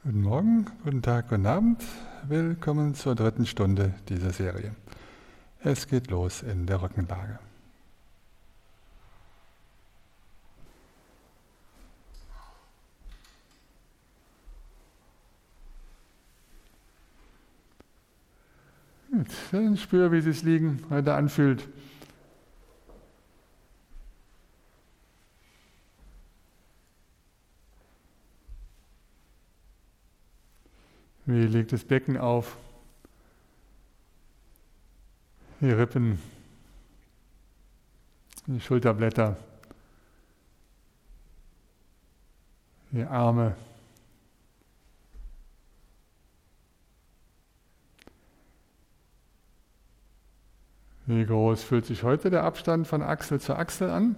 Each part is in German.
Guten Morgen, guten Tag, guten Abend. Willkommen zur dritten Stunde dieser Serie. Es geht los in der Rückenlage. Gut, dann spür, wie es Liegen heute anfühlt. Wie liegt das Becken auf? Die Rippen, die Schulterblätter, die Arme. Wie groß fühlt sich heute der Abstand von Achsel zu Achsel an?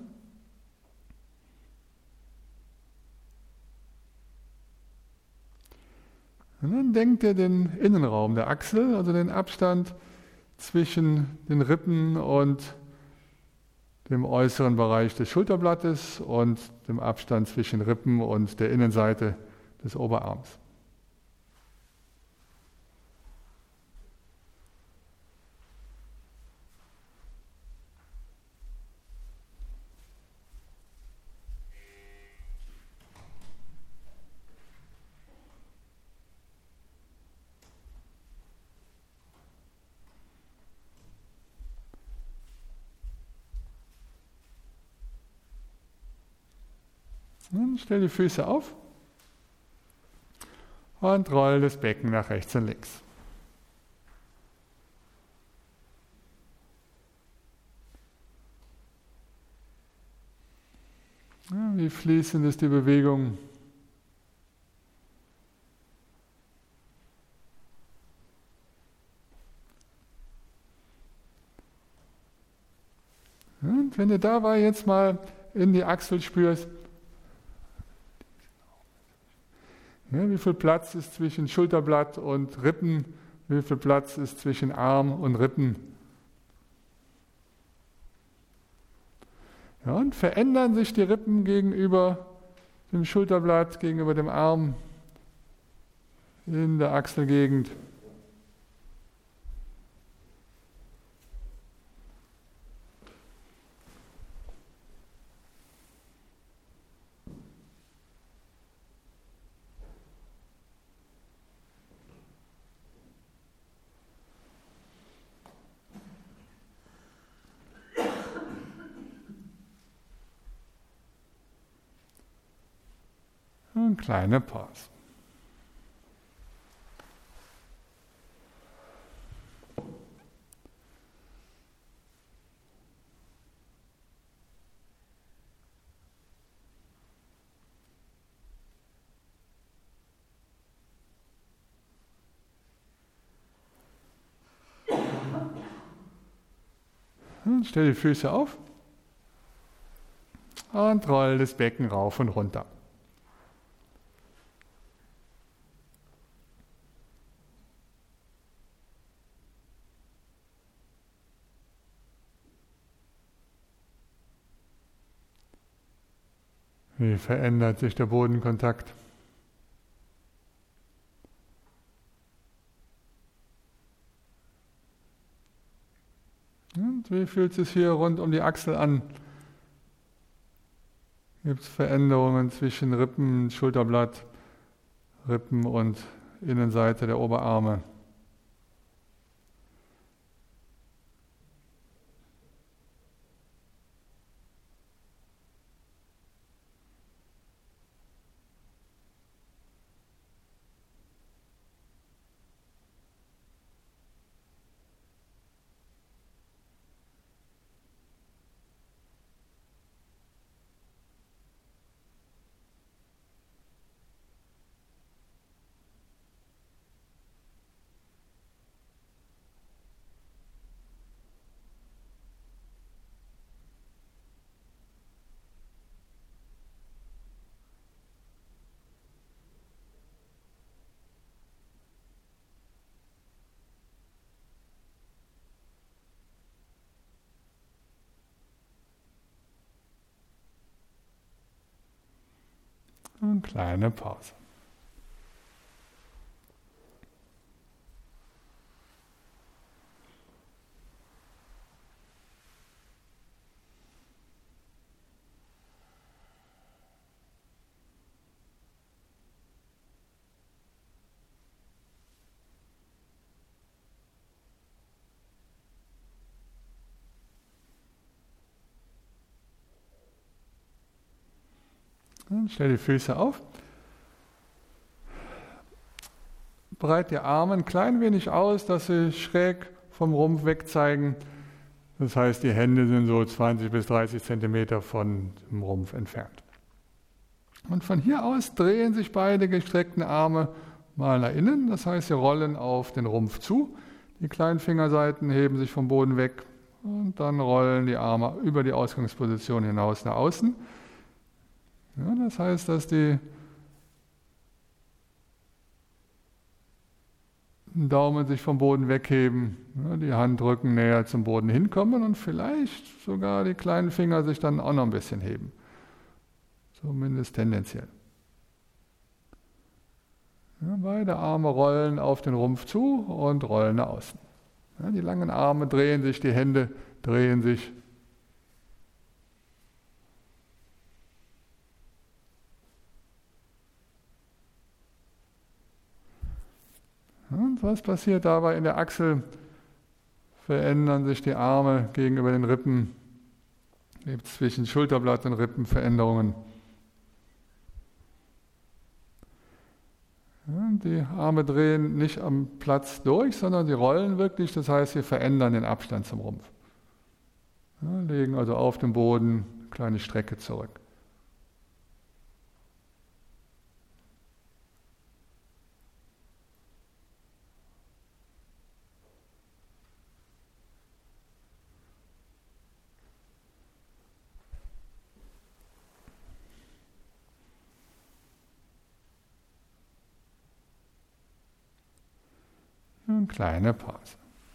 Und dann denkt ihr den Innenraum der Achsel, also den Abstand zwischen den Rippen und dem äußeren Bereich des Schulterblattes und dem Abstand zwischen Rippen und der Innenseite des Oberarms. Dann stell die Füße auf und roll das Becken nach rechts und links. Ja, wie fließend ist die Bewegung? Und wenn du dabei jetzt mal in die Achsel spürst, ja, wie viel Platz ist zwischen Schulterblatt und Rippen, wie viel Platz ist zwischen Arm und Rippen. Ja, und verändern sich die Rippen gegenüber dem Schulterblatt, gegenüber dem Arm in der Achselgegend. Eine kleine Pause. Und stell die Füße auf und roll das Becken rauf und runter. Wie verändert sich der Bodenkontakt? Und wie fühlt es sich hier rund um die Achsel an? Gibt es Veränderungen zwischen Rippen, Schulterblatt, Rippen und Innenseite der Oberarme? Eine kleine Pause. Stell die Füße auf. Breit die Arme ein klein wenig aus, dass sie schräg vom Rumpf weg zeigen. Das heißt, die Hände sind so 20 bis 30 Zentimeter von dem Rumpf entfernt. Und von hier aus drehen sich beide gestreckten Arme mal nach innen. Das heißt, sie rollen auf den Rumpf zu. Die kleinen Fingerseiten heben sich vom Boden weg und dann rollen die Arme über die Ausgangsposition hinaus nach außen. Ja, das heißt, dass die Daumen sich vom Boden wegheben, ja, die Handrücken näher zum Boden hinkommen und vielleicht sogar die kleinen Finger sich dann auch noch ein bisschen heben. Zumindest tendenziell. Ja, beide Arme rollen auf den Rumpf zu und rollen nach außen. Ja, die langen Arme drehen sich, die Hände drehen sich. Und was passiert dabei in der Achsel? Verändern sich die Arme gegenüber den Rippen. Gibt es zwischen Schulterblatt und Rippen Veränderungen. Ja, die Arme drehen nicht am Platz durch, sondern sie rollen wirklich, das heißt, sie verändern den Abstand zum Rumpf. Ja, legen also auf dem Boden eine kleine Strecke zurück. Eine kleine Pause.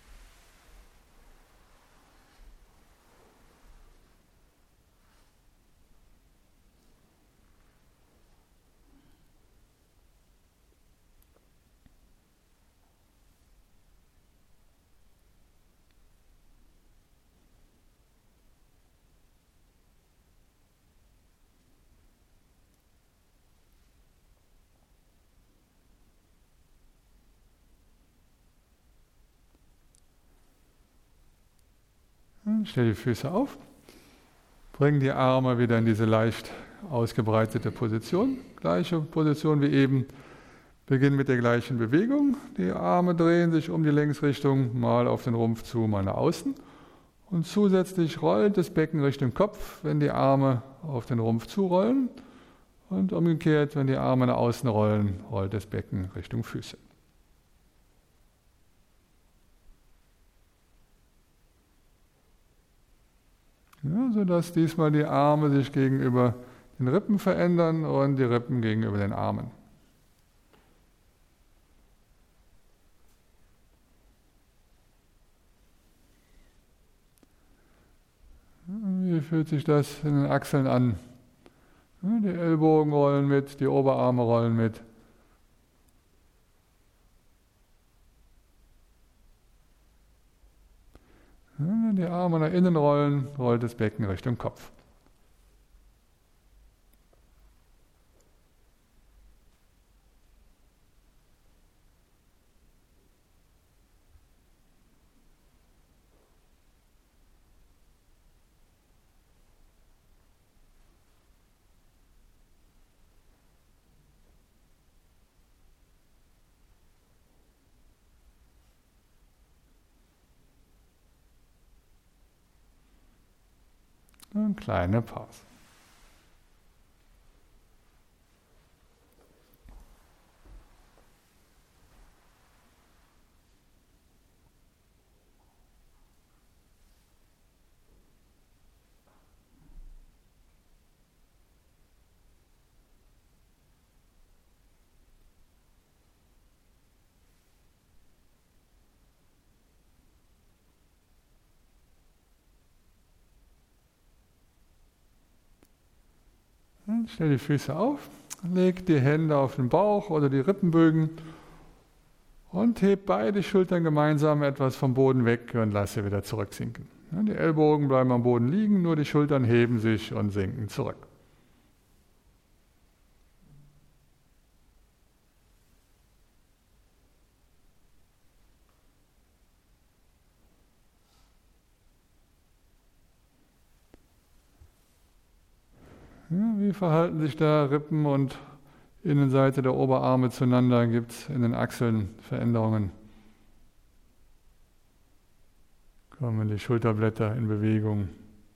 Stell die Füße auf, bring die Arme wieder in diese leicht ausgebreitete Position, gleiche Position wie eben. Beginn mit der gleichen Bewegung. Die Arme drehen sich um die Längsrichtung, mal auf den Rumpf zu, mal nach außen. Und zusätzlich rollt das Becken Richtung Kopf, wenn die Arme auf den Rumpf zurollen. Und umgekehrt, wenn die Arme nach außen rollen, rollt das Becken Richtung Füße. Ja, sodass diesmal die Arme sich gegenüber den Rippen verändern und die Rippen gegenüber den Armen. Wie fühlt sich das in den Achseln an? Ja, die Ellbogen rollen mit, die Oberarme rollen mit. Ja, wenn die Arme nach innen rollen, rollt das Becken Richtung Kopf. Eine kleine Pause. Stell die Füße auf, leg die Hände auf den Bauch oder die Rippenbögen und heb beide Schultern gemeinsam etwas vom Boden weg und lass sie wieder zurücksinken. Die Ellbogen bleiben am Boden liegen, nur die Schultern heben sich und sinken zurück. Ja, wie verhalten sich da Rippen und Innenseite der Oberarme zueinander? Gibt es in den Achseln Veränderungen? Kommen die Schulterblätter in Bewegung?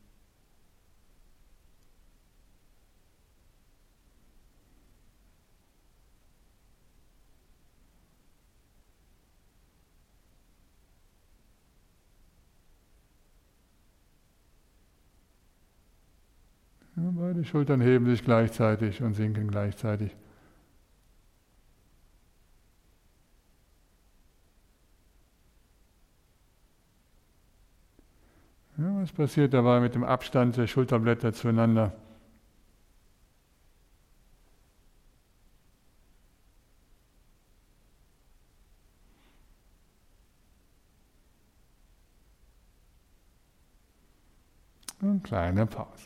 Ja, beide Schultern heben sich gleichzeitig und sinken gleichzeitig. Ja, was passiert dabei mit dem Abstand der Schulterblätter zueinander? Eine kleine Pause.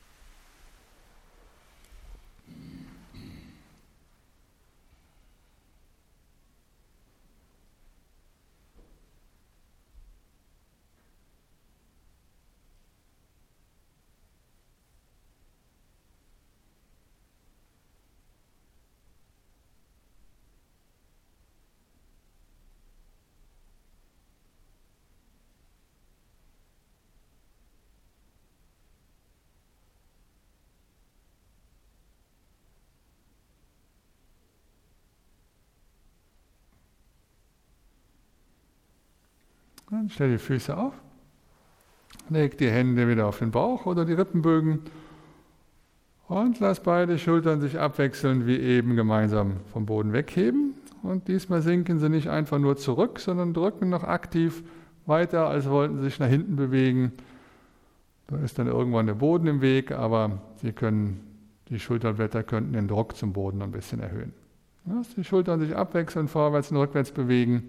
Dann stell die Füße auf, leg die Hände wieder auf den Bauch oder die Rippenbögen und lass beide Schultern sich abwechselnd wie eben gemeinsam vom Boden wegheben. Und diesmal sinken sie nicht einfach nur zurück, sondern drücken noch aktiv weiter, als wollten sie sich nach hinten bewegen. Da ist dann irgendwann der Boden im Weg, aber die Schulterblätter könnten den Druck zum Boden ein bisschen erhöhen. Lass die Schultern sich abwechselnd vorwärts und rückwärts bewegen.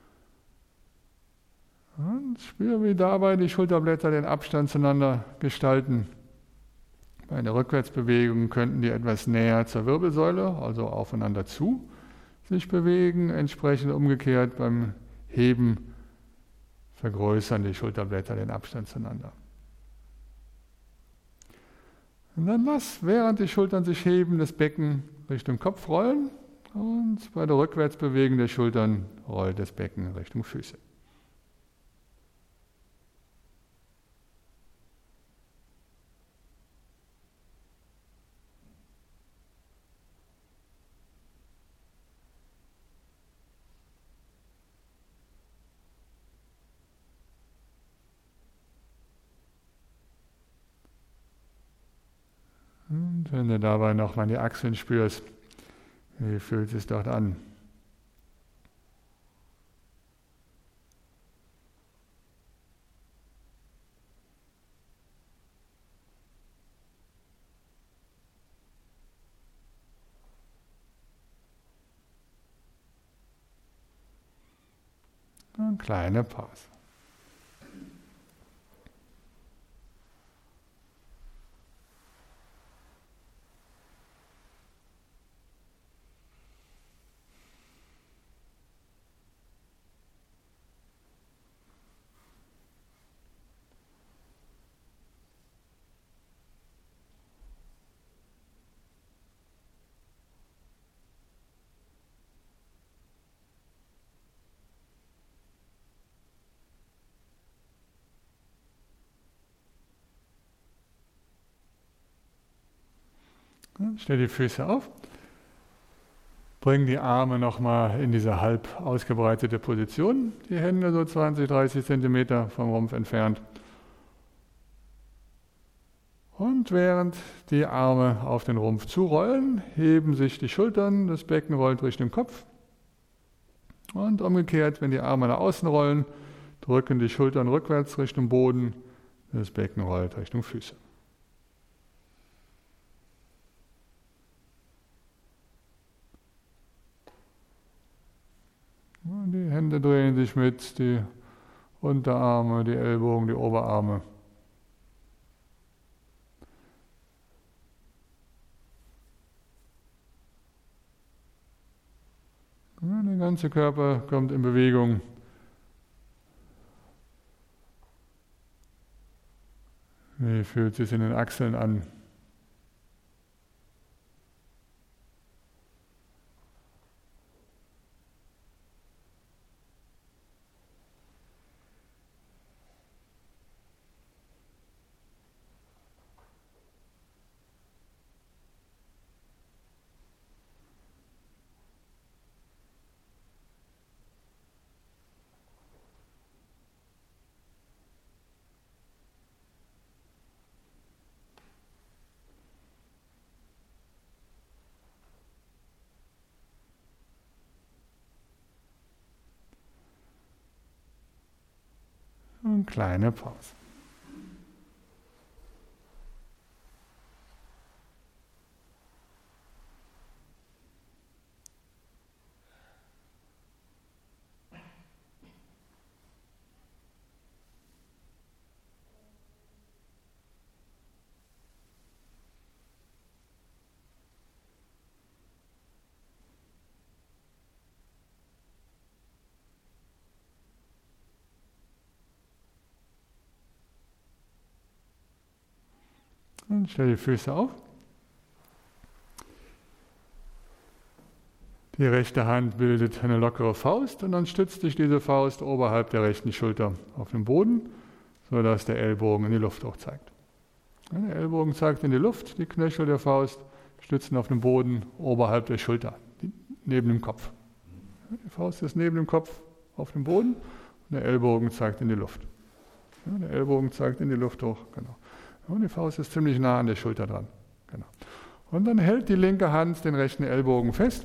Und spüre, wie dabei die Schulterblätter den Abstand zueinander gestalten. Bei einer Rückwärtsbewegung könnten die etwas näher zur Wirbelsäule, also aufeinander zu, sich bewegen. Entsprechend umgekehrt beim Heben vergrößern die Schulterblätter den Abstand zueinander. Und dann lass, während die Schultern sich heben, das Becken Richtung Kopf rollen und bei der Rückwärtsbewegung der Schultern rollt das Becken Richtung Füße. Und wenn du dabei nochmal die Achseln spürst, wie fühlt es dort an? Eine kleine Pause. Stell die Füße auf, bring die Arme nochmal in diese halb ausgebreitete Position, die Hände so 20, 30 Zentimeter vom Rumpf entfernt. Und während die Arme auf den Rumpf zurollen, heben sich die Schultern, das Becken rollt Richtung Kopf. Und umgekehrt, wenn die Arme nach außen rollen, drücken die Schultern rückwärts Richtung Boden, das Becken rollt Richtung Füße. Die Hände drehen sich mit, die Unterarme, die Ellbogen, die Oberarme. Der ganze Körper kommt in Bewegung. Wie fühlt es sich in den Achseln an? Eine kleine Pause. Und stell die Füße auf. Die rechte Hand bildet eine lockere Faust und dann stützt sich diese Faust oberhalb der rechten Schulter auf den Boden, sodass der Ellbogen in die Luft auch zeigt. Der Ellbogen zeigt in die Luft, die Knöchel der Faust stützen auf den Boden oberhalb der Schulter, neben dem Kopf. Die Faust ist neben dem Kopf auf dem Boden und der Ellbogen zeigt in die Luft. Der Ellbogen zeigt in die Luft hoch, genau. Und die Faust ist ziemlich nah an der Schulter dran. Genau. Und dann hält die linke Hand den rechten Ellbogen fest.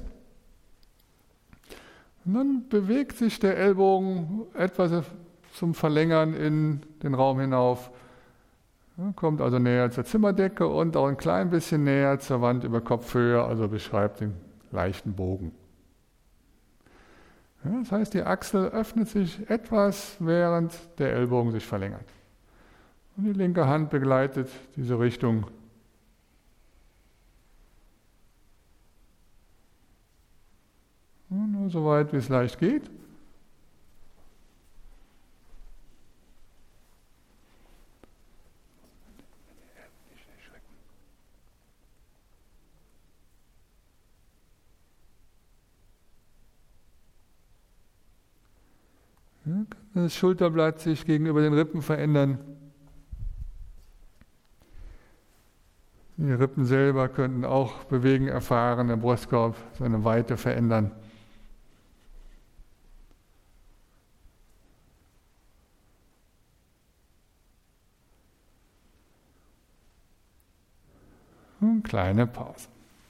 Und dann bewegt sich der Ellbogen etwas zum Verlängern in den Raum hinauf. Kommt also näher zur Zimmerdecke und auch ein klein bisschen näher zur Wand über Kopfhöhe, also beschreibt den leichten Bogen. Das heißt, die Achsel öffnet sich etwas, während der Ellbogen sich verlängert. Und die linke Hand begleitet diese Richtung. Und nur so weit, wie es leicht geht. Kann das Schulterblatt sich gegenüber den Rippen verändern. Die Rippen selber könnten auch Bewegen erfahren, der Brustkorb seine Weite verändern. Und kleine Pause.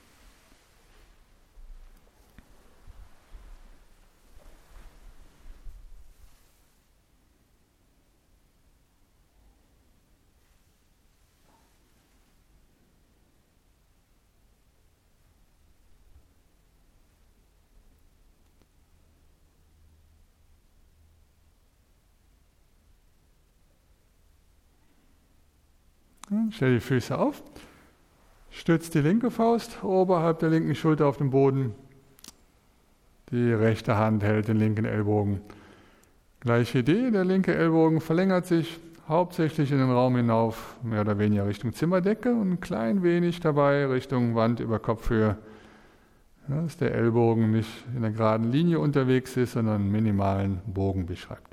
Stell die Füße auf, stützt die linke Faust oberhalb der linken Schulter auf den Boden. Die rechte Hand hält den linken Ellbogen. Gleiche Idee, der linke Ellbogen verlängert sich hauptsächlich in den Raum hinauf, mehr oder weniger Richtung Zimmerdecke und ein klein wenig dabei Richtung Wand über Kopfhöhe. Dass der Ellbogen nicht in einer geraden Linie unterwegs ist, sondern einen minimalen Bogen beschreibt.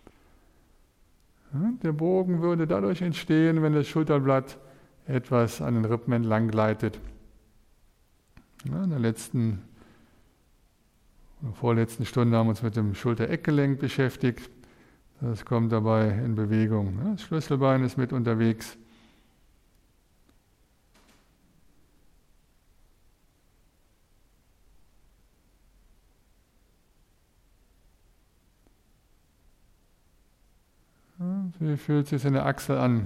Der Bogen würde dadurch entstehen, wenn das Schulterblatt etwas an den Rippen entlang gleitet. In der vorletzten Stunde haben wir uns mit dem Schulter-Eckgelenk beschäftigt. Das kommt dabei in Bewegung. Das Schlüsselbein ist mit unterwegs. Wie fühlt sich in der Achsel an?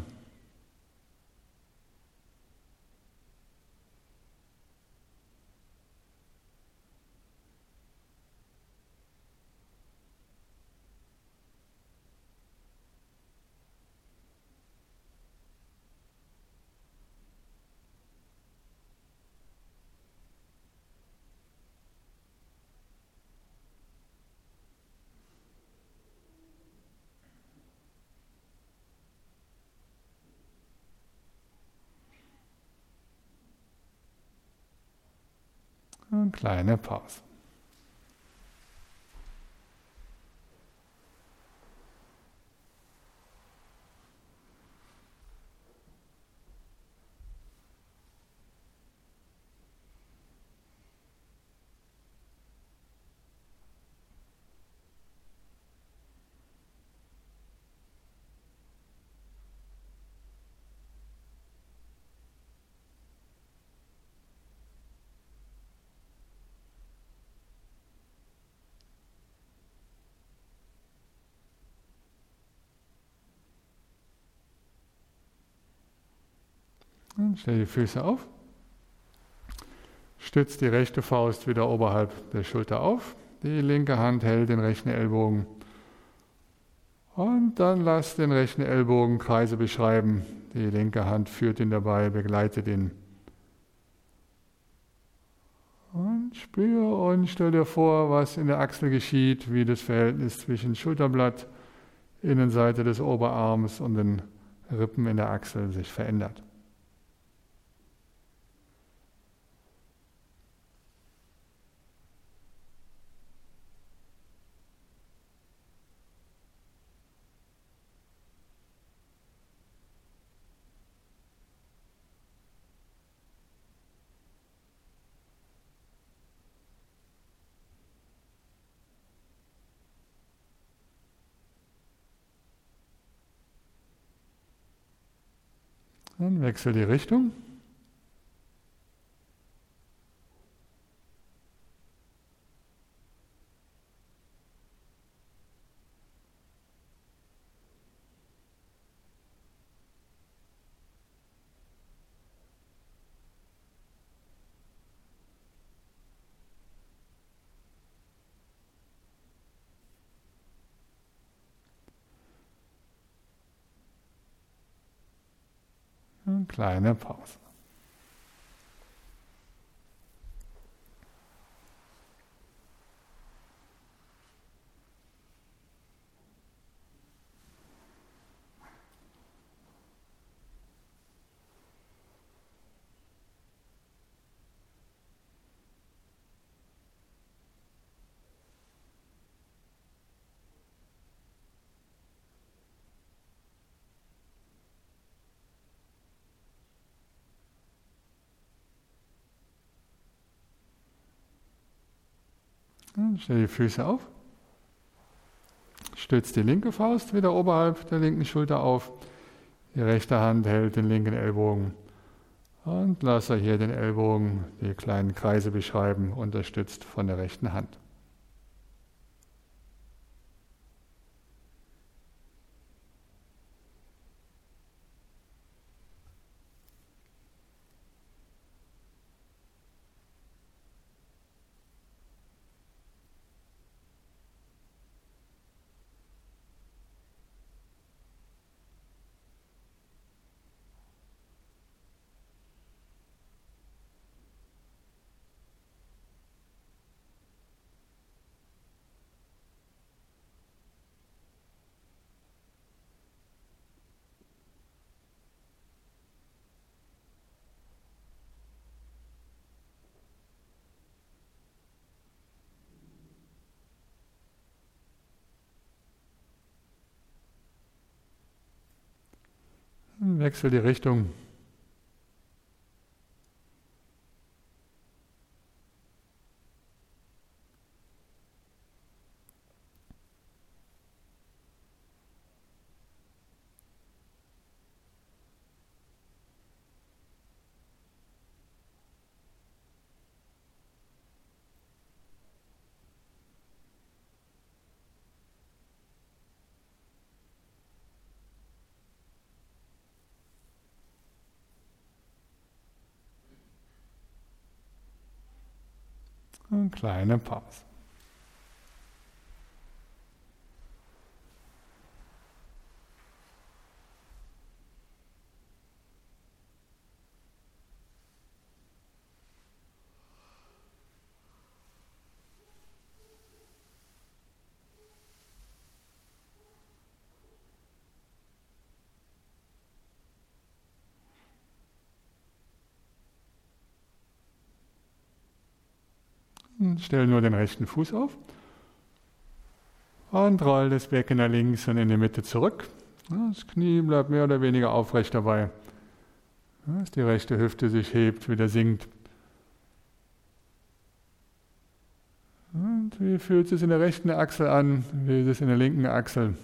Eine kleine Pause. Stell die Füße auf. Stütz die rechte Faust wieder oberhalb der Schulter auf. Die linke Hand hält den rechten Ellbogen. Und dann lass den rechten Ellbogen Kreise beschreiben. Die linke Hand führt ihn dabei, begleitet ihn. Und spür und stell dir vor, was in der Achsel geschieht, wie das Verhältnis zwischen Schulterblatt, Innenseite des Oberarms und den Rippen in der Achsel sich verändert. Dann wechsel die Richtung. Eine kleine Pause. Stell die Füße auf. Stütz die linke Faust wieder oberhalb der linken Schulter auf. Die rechte Hand hält den linken Ellbogen. Und lasse hier den Ellbogen die kleinen Kreise beschreiben, unterstützt von der rechten Hand. Wechsel die Richtung. Eine kleine Pause. Stell nur den rechten Fuß auf und roll das Becken nach links und in die Mitte zurück. Das Knie bleibt mehr oder weniger aufrecht dabei. Dass die rechte Hüfte sich hebt, wieder sinkt. Und wie fühlt es in der rechten Achsel an? Wie ist es in der linken Achsel?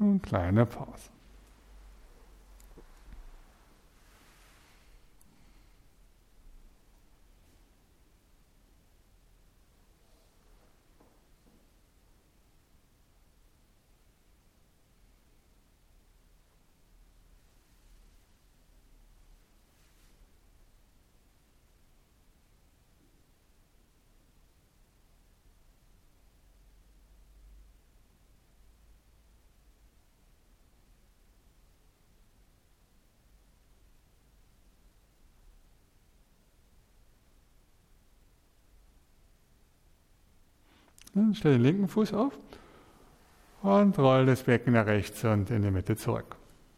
Und kleine Pause. Dann stell den linken Fuß auf und roll das Becken nach rechts und in die Mitte zurück.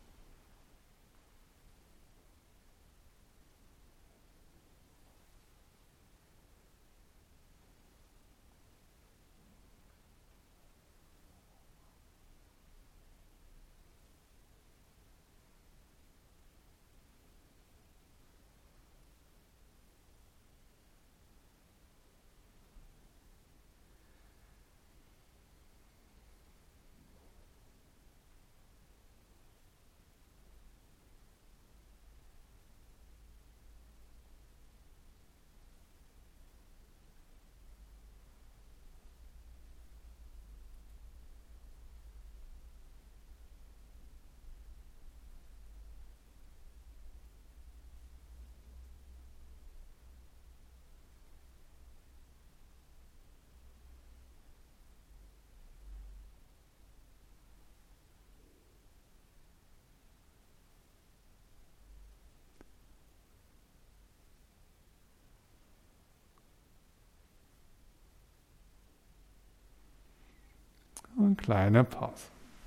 Und kleine Pause.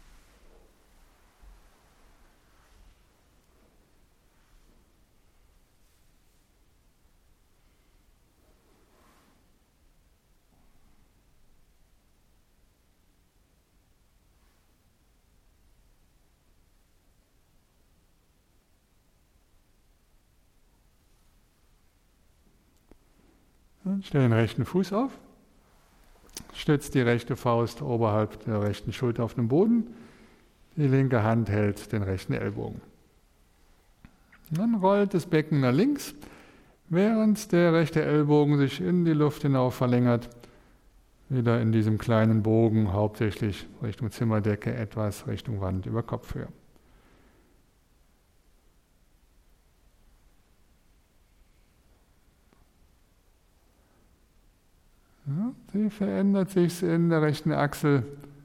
Dann stell den rechten Fuß auf, stützt die rechte Faust oberhalb der rechten Schulter auf den Boden, die linke Hand hält den rechten Ellbogen. Dann rollt das Becken nach links, während der rechte Ellbogen sich in die Luft hinauf verlängert, wieder in diesem kleinen Bogen, hauptsächlich Richtung Zimmerdecke, etwas Richtung Wand über Kopfhöhe. Ja, die verändert sich in der rechten Achsel.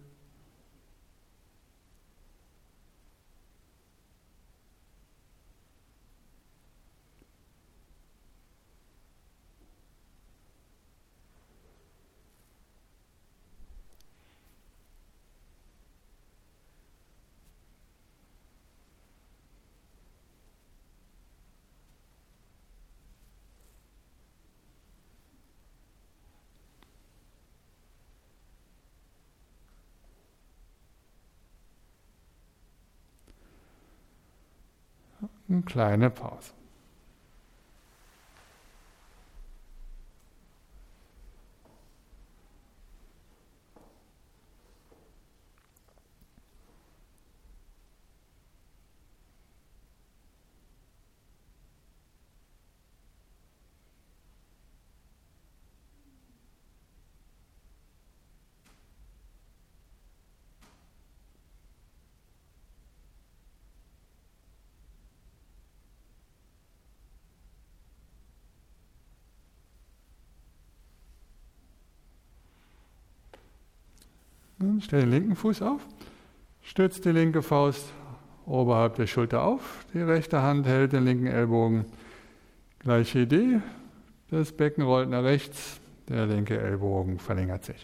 Eine kleine Pause. Dann stell den linken Fuß auf, stützt die linke Faust oberhalb der Schulter auf, die rechte Hand hält den linken Ellbogen. Gleiche Idee, das Becken rollt nach rechts, der linke Ellbogen verlängert sich.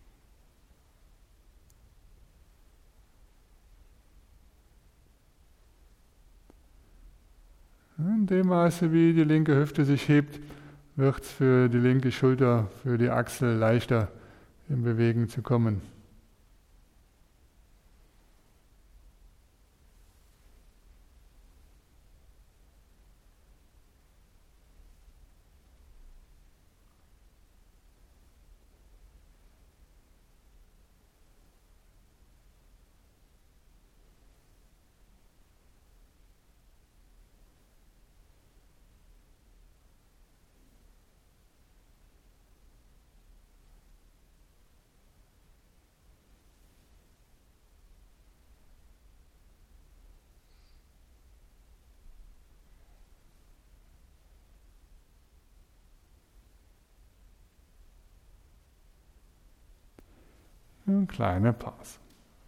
In dem Maße, wie die linke Hüfte sich hebt, wird es für die linke Schulter, für die Achsel leichter, in Bewegung zu kommen. Eine kleine Pause.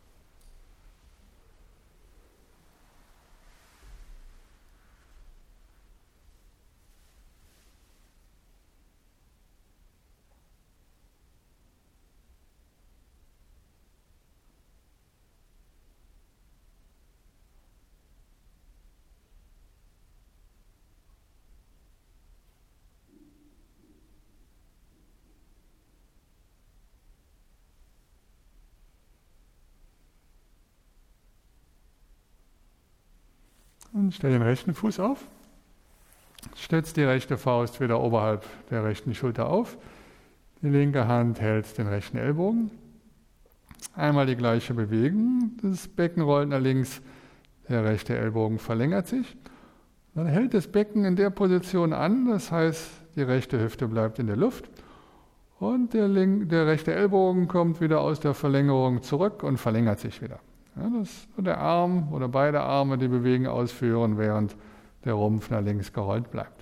Und stell den rechten Fuß auf. Stützt die rechte Faust wieder oberhalb der rechten Schulter auf. Die linke Hand hält den rechten Ellbogen. Einmal die gleiche Bewegung. Das Becken rollt nach links. Der rechte Ellbogen verlängert sich. Dann hält das Becken in der Position an. Das heißt, die rechte Hüfte bleibt in der Luft. Und der rechte Ellbogen kommt wieder aus der Verlängerung zurück und verlängert sich wieder. Ja, dass der Arm oder beide Arme die Bewegung ausführen, während der Rumpf nach links gerollt bleibt.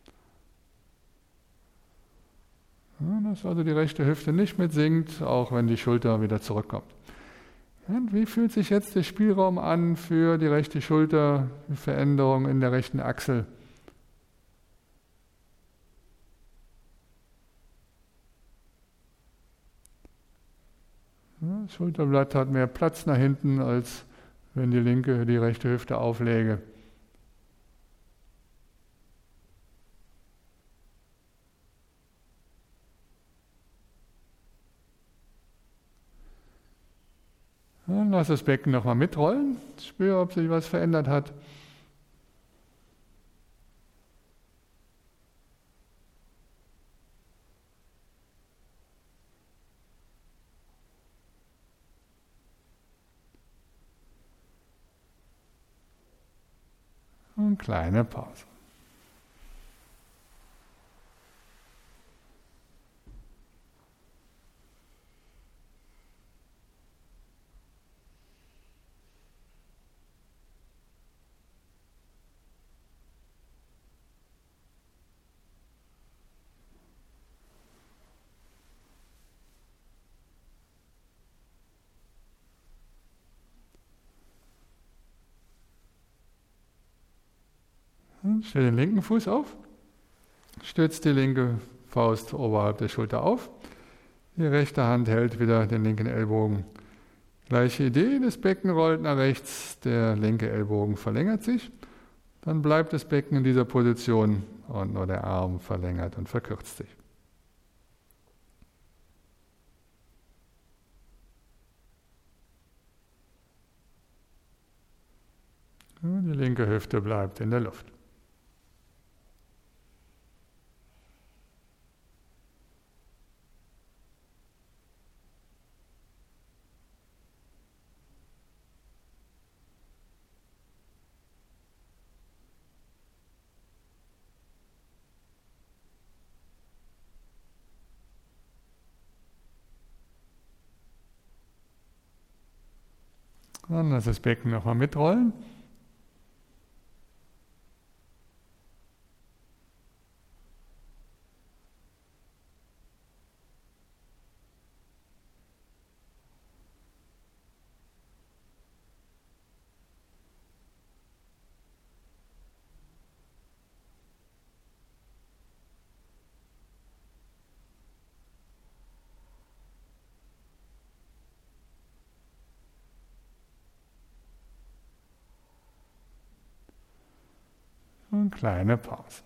Ja, dass also die rechte Hüfte nicht mitsinkt, auch wenn die Schulter wieder zurückkommt. Ja, und wie fühlt sich jetzt der Spielraum an für die rechte Schulter, die Veränderung in der rechten Achsel? Ja, das Schulterblatt hat mehr Platz nach hinten, als wenn die rechte Hüfte aufläge. Dann lass das Becken nochmal mitrollen. Spür, ob sich was verändert hat. Und kleine Pause. Stell den linken Fuß auf, stützt die linke Faust oberhalb der Schulter auf, die rechte Hand hält wieder den linken Ellbogen. Gleiche Idee, das Becken rollt nach rechts, der linke Ellbogen verlängert sich, dann bleibt das Becken in dieser Position und nur der Arm verlängert und verkürzt sich. Und die linke Hüfte bleibt in der Luft. Dann lass das Becken nochmal mitrollen. Und kleine Pause.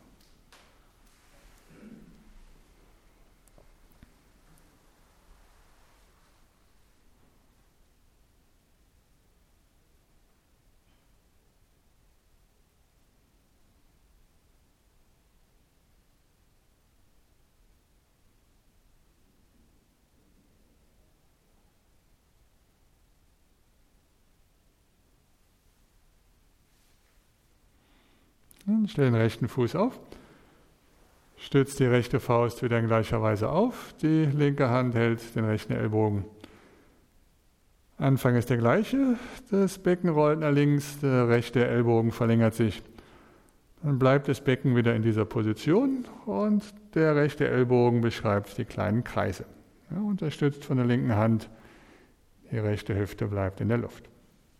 Stell den rechten Fuß auf, stützt die rechte Faust wieder in gleicher Weise auf, die linke Hand hält den rechten Ellbogen. Anfang ist der gleiche, das Becken rollt nach links, der rechte Ellbogen verlängert sich. Dann bleibt das Becken wieder in dieser Position und der rechte Ellbogen beschreibt die kleinen Kreise. Ja, unterstützt von der linken Hand Die rechte Hüfte bleibt in der Luft.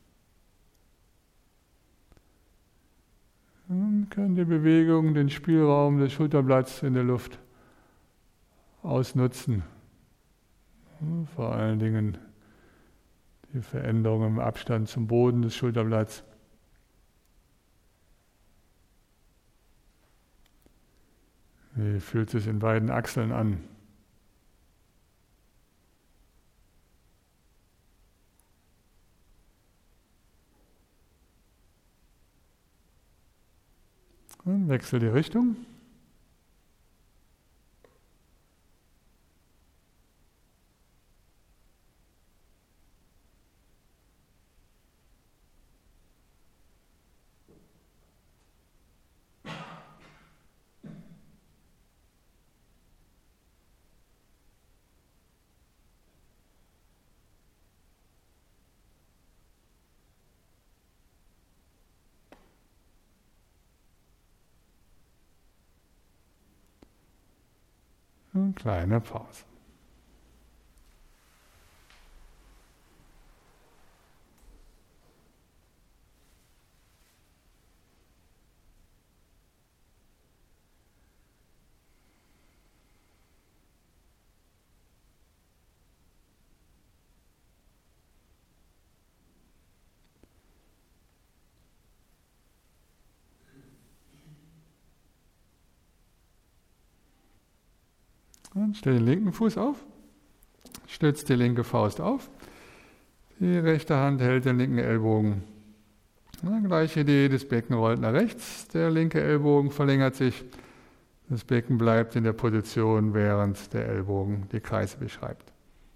Dann kann die Bewegung den Spielraum des Schulterblatts in der Luft ausnutzen. Vor allen Dingen die Veränderung im Abstand zum Boden des Schulterblatts. Wie fühlt es sich in beiden Achseln an? Und wechsel die Richtung. Eine kleine Pause. Und stell den linken Fuß auf, stütz die linke Faust auf, die rechte Hand hält den linken Ellbogen. Na, gleiche Idee, das Becken rollt nach rechts, der linke Ellbogen verlängert sich, das Becken bleibt in der Position, während der Ellbogen die Kreise beschreibt.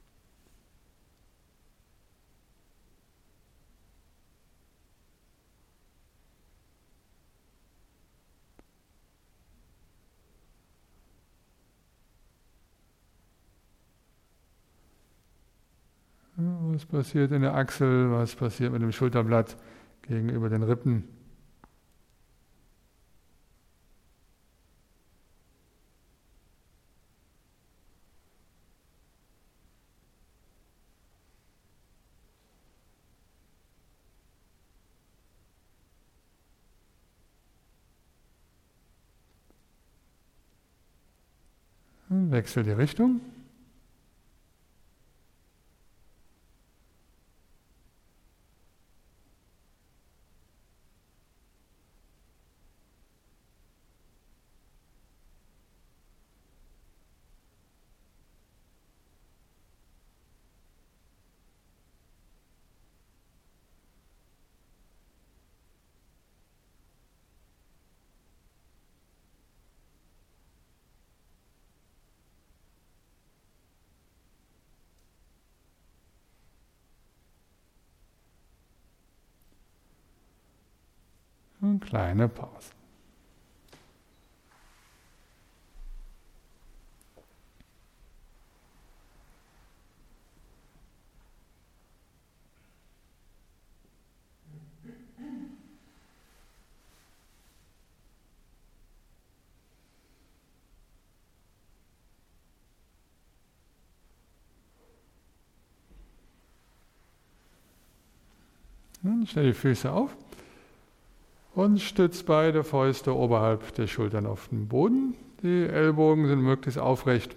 Was passiert in der Achsel, was passiert mit dem Schulterblatt gegenüber den Rippen? Wechsel die Richtung. Eine kleine Pause. Dann stell die Füße auf und stütz beide Fäuste oberhalb der Schultern auf den Boden. Die Ellbogen sind möglichst aufrecht.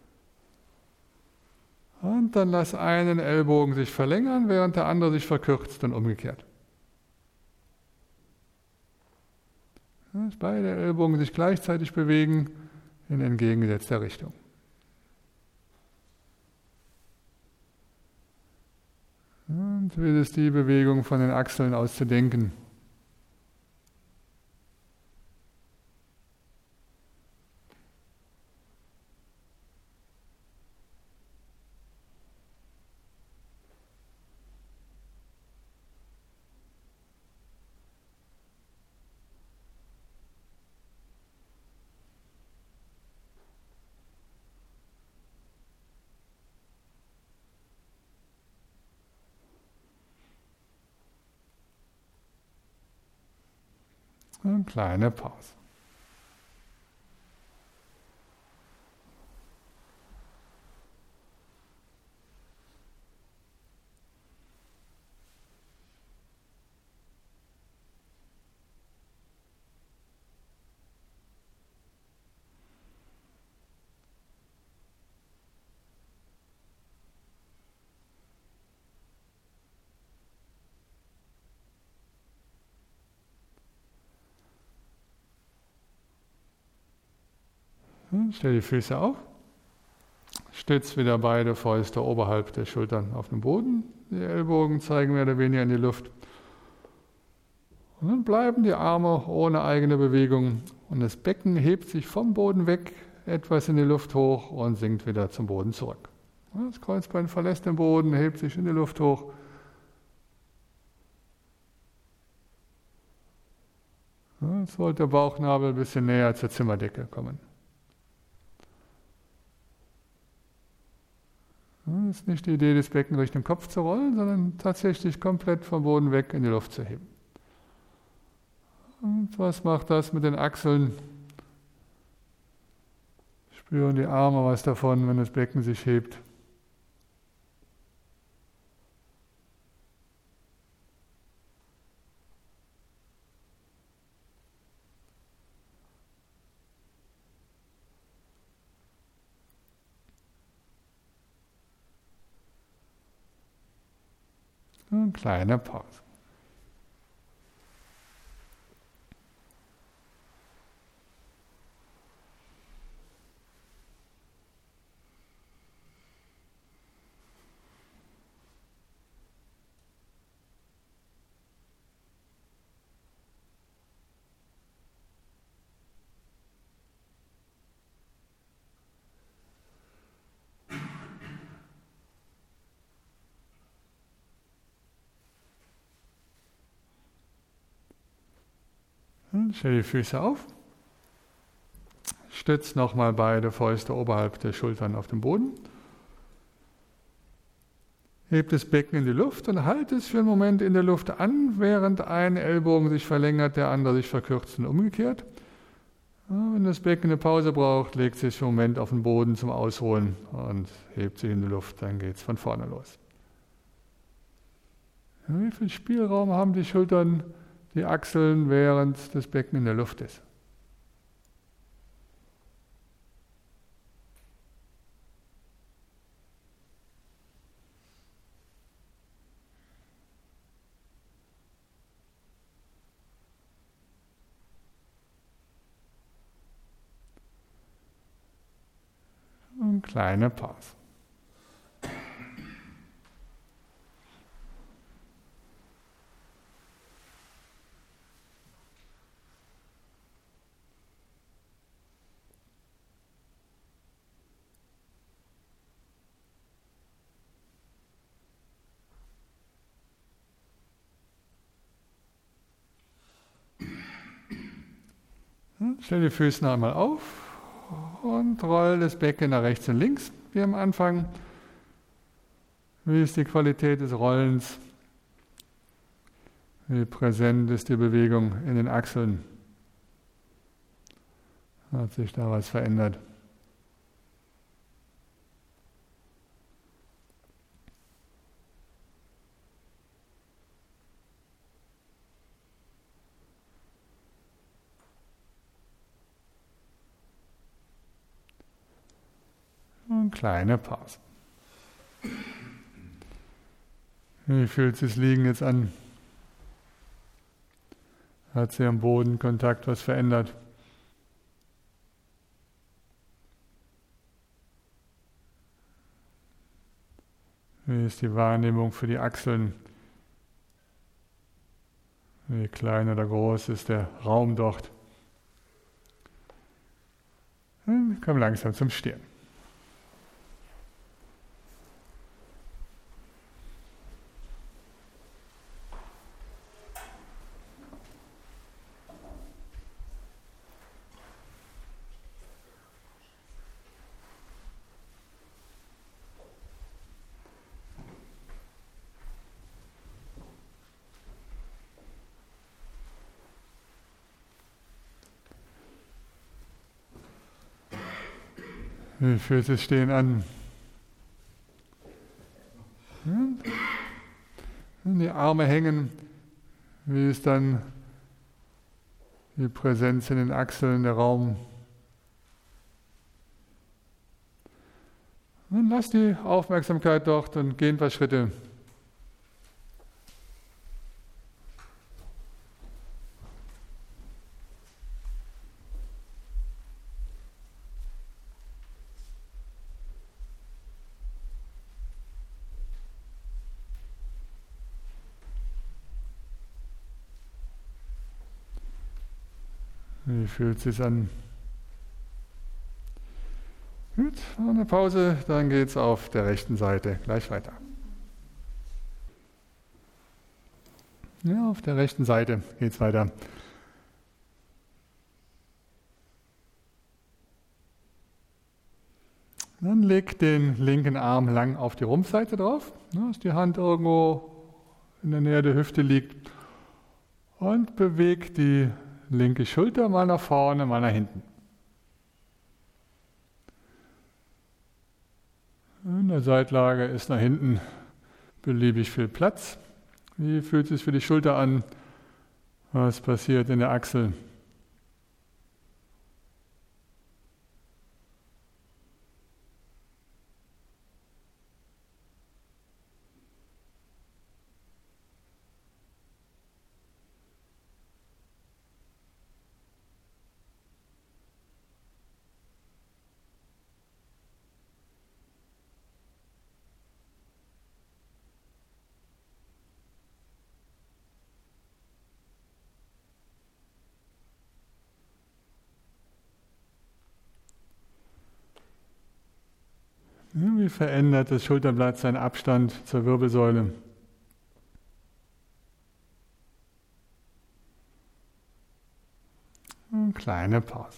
Und dann lass einen Ellbogen sich verlängern, während der andere sich verkürzt und umgekehrt. Dass beide Ellbogen sich gleichzeitig bewegen in entgegengesetzter Richtung. Und wie ist die Bewegung von den Achseln auszudenken? Eine kleine Pause. Stell die Füße auf. Stütz wieder beide Fäuste oberhalb der Schultern auf den Boden. Die Ellbogen zeigen mehr oder weniger in die Luft. Und dann bleiben die Arme ohne eigene Bewegung. Und das Becken hebt sich vom Boden weg, etwas in die Luft hoch und sinkt wieder zum Boden zurück. Das Kreuzbein verlässt den Boden, hebt sich in die Luft hoch. Jetzt sollte der Bauchnabel ein bisschen näher zur Zimmerdecke kommen. Das ist nicht die Idee, das Becken Richtung Kopf zu rollen, sondern tatsächlich komplett vom Boden weg in die Luft zu heben. Und was macht das mit den Achseln? Spüren die Arme was davon, wenn das Becken sich hebt? Eine kleine Pause. Stell die Füße auf. Stütz nochmal beide Fäuste oberhalb der Schultern auf den Boden. Heb das Becken in die Luft und halte es für einen Moment in der Luft an, während ein Ellbogen sich verlängert, der andere sich verkürzt und umgekehrt. Wenn das Becken eine Pause braucht, legt sich für einen Moment auf den Boden zum Ausruhen und hebt sich in die Luft, dann geht es von vorne los. Wie viel Spielraum haben die Schultern, die Achseln, während das Becken in der Luft ist? Eine kleine Pause. Stell die Füße noch einmal auf und roll das Becken nach rechts und links, wie am Anfang. Wie ist die Qualität des Rollens? Wie präsent ist die Bewegung in den Achseln? Hat sich da was verändert? Eine kleine Pause. Wie fühlt sich das Liegen jetzt an? Hat sich am Bodenkontakt was verändert? Wie ist die Wahrnehmung für die Achseln? Wie klein oder groß ist der Raum dort? Komm langsam zum Stehen. Wie fühlt es Stehen an? Wenn die Arme hängen, wie ist dann die Präsenz in den Achseln, der Raum? Dann lass die Aufmerksamkeit dort und geh ein paar Schritte. Wie fühlt es sich an? Gut, noch eine Pause, dann geht es auf der rechten Seite gleich weiter. Ja, auf der rechten Seite geht es weiter. Dann leg den linken Arm lang auf die Rumpfseite drauf, dass die Hand irgendwo in der Nähe der Hüfte liegt. Und beweg die linke Schulter mal nach vorne, mal nach hinten. In der Seitlage ist nach hinten beliebig viel Platz. Wie fühlt es sich für die Schulter an? Was passiert in der Achsel? Wie verändert das Schulterblatt seinen Abstand zur Wirbelsäule? Eine kleine Pause.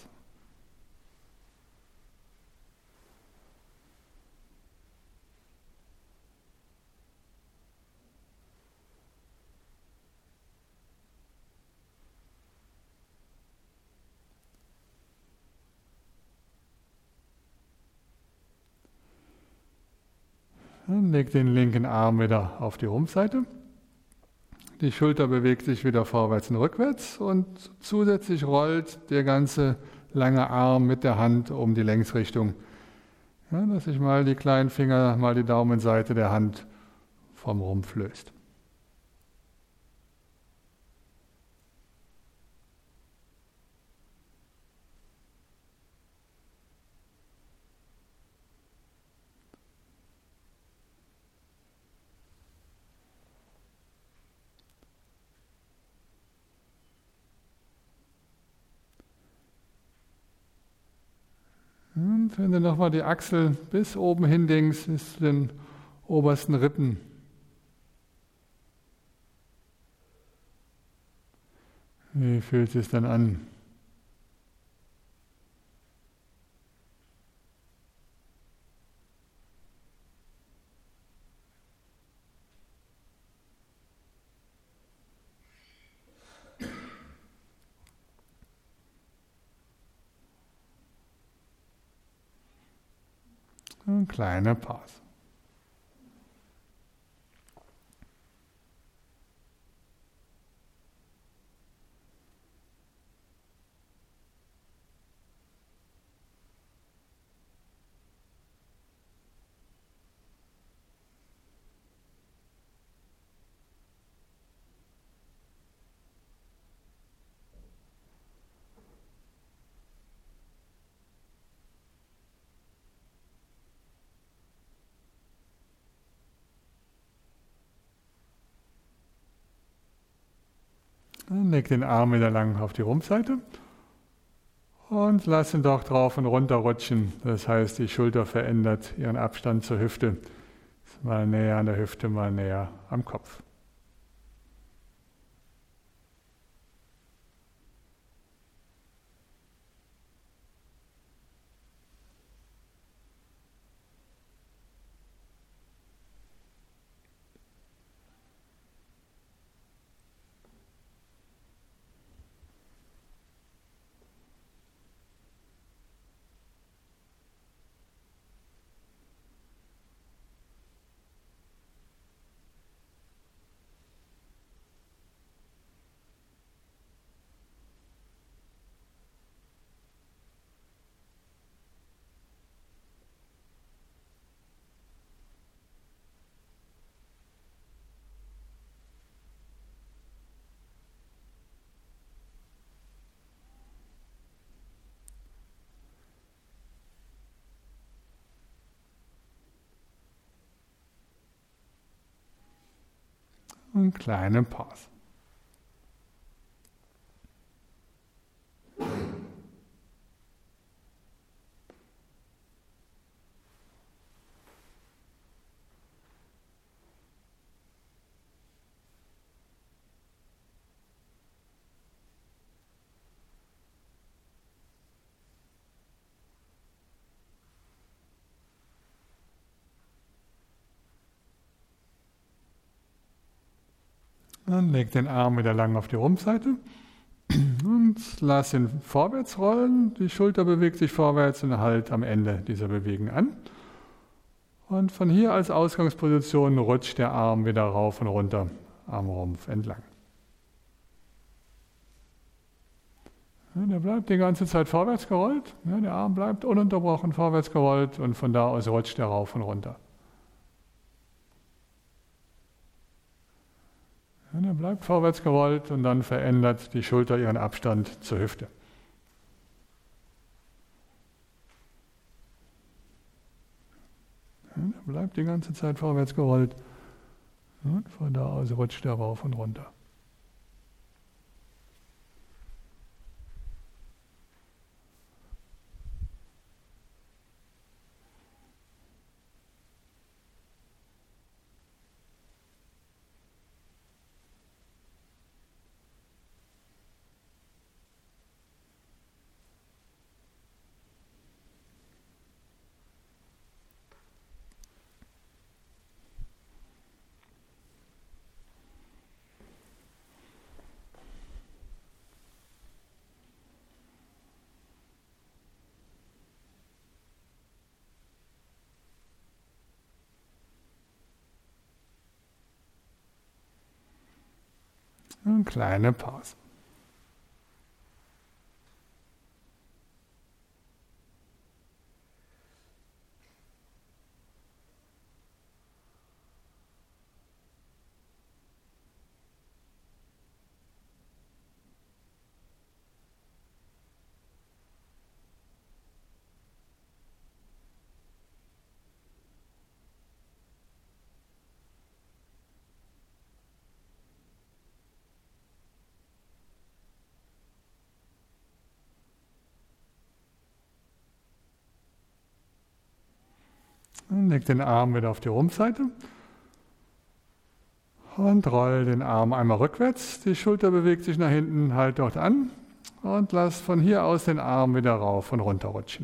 Dann leg den linken Arm wieder auf die Rumpfseite. Die Schulter bewegt sich wieder vorwärts und rückwärts und zusätzlich rollt der ganze lange Arm mit der Hand um die Längsrichtung. Ja, dass sich mal die kleinen Finger, mal die Daumenseite der Hand vom Rumpf löst. Und wenn du nochmal die Achsel bis oben hindenkst, bis zu den obersten Rippen. Wie fühlt es sich dann an? Eine kleine Pause. Dann leg den Arm wieder lang auf die Rumpfseite und lass ihn doch drauf und runter rutschen. Das heißt, die Schulter verändert ihren Abstand zur Hüfte. Mal näher an der Hüfte, mal näher am Kopf. Und kleine Pause. Dann leg den Arm wieder lang auf die Rumpfseite und lass ihn vorwärts rollen. Die Schulter bewegt sich vorwärts und halt am Ende dieser Bewegung an. Und von hier als Ausgangsposition rutscht der Arm wieder rauf und runter am Rumpf entlang. Ja, der bleibt die ganze Zeit vorwärts gerollt. Ja, der Arm bleibt ununterbrochen vorwärts gerollt und von da aus rutscht er rauf und runter. Ja, der bleibt vorwärts gerollt und dann verändert die Schulter ihren Abstand zur Hüfte. Ja, der bleibt die ganze Zeit vorwärts gerollt und von da aus rutscht er rauf und runter. Eine kleine Pause. Leg den Arm wieder auf die Rumpfseite und roll den Arm einmal rückwärts. Die Schulter bewegt sich nach hinten, halt dort an und lass von hier aus den Arm wieder rauf und runter rutschen.